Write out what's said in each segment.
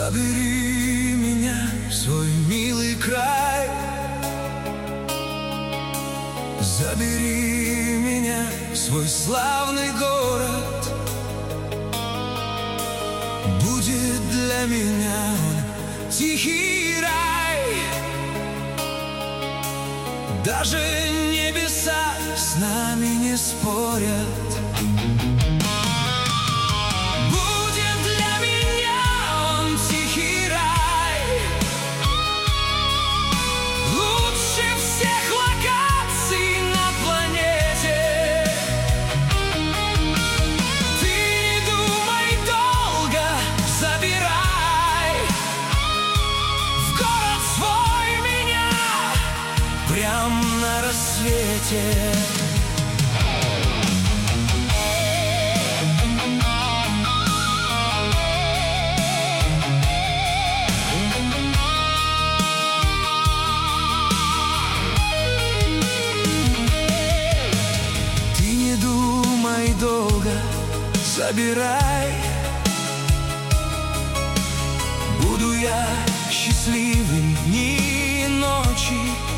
Забери меня в свой милый край, забери меня в свой славный город. Будет для меня он тихий рай, даже небеса с нами не спорят. Прям на рассвете. Ты не думай долго, забирай. Буду я счастливый дни и ночи.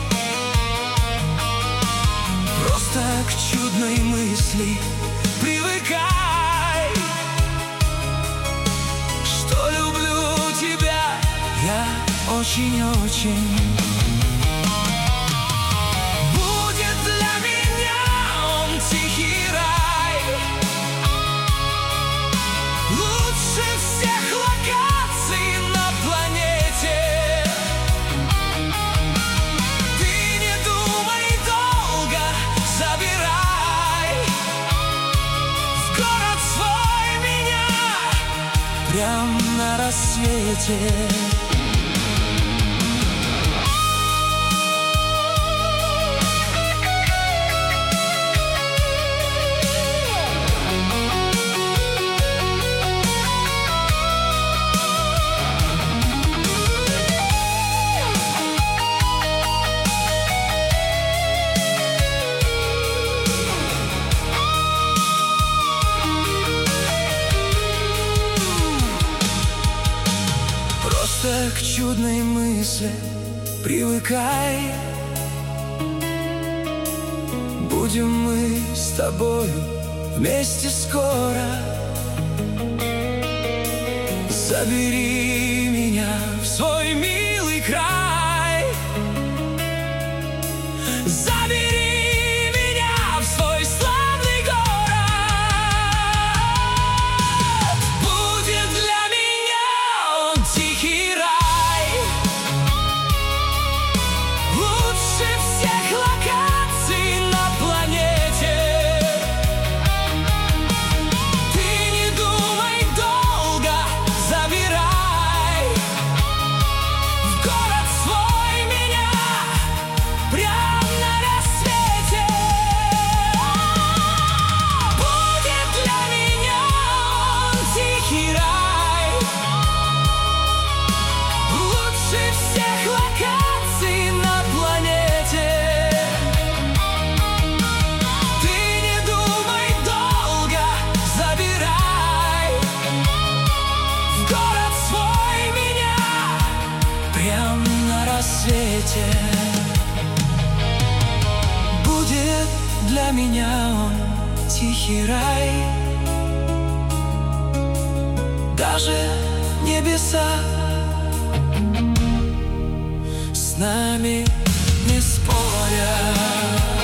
Просто к чудной мысли привыкай, что люблю тебя я очень-очень. Будет для меня он тихий рай, лучше всех локаций на планете. Прям на рассвете. К чудной мысли привыкай. Будем мы с тобою вместе скоро. Забери меня в свой милый край, забери меня в свой славный город. Будет для меня он тихий рай, лучше всех локаций на планете. Ты не думай долго, забирай в город свой меня прям на рассвете. Будет для меня он тихий рай, лучше всех локаций на планете. Ты не думай долго, забирай в город свой меня прям на рассвете. Будет для меня он тихий рай, даже небеса с нами не спорят.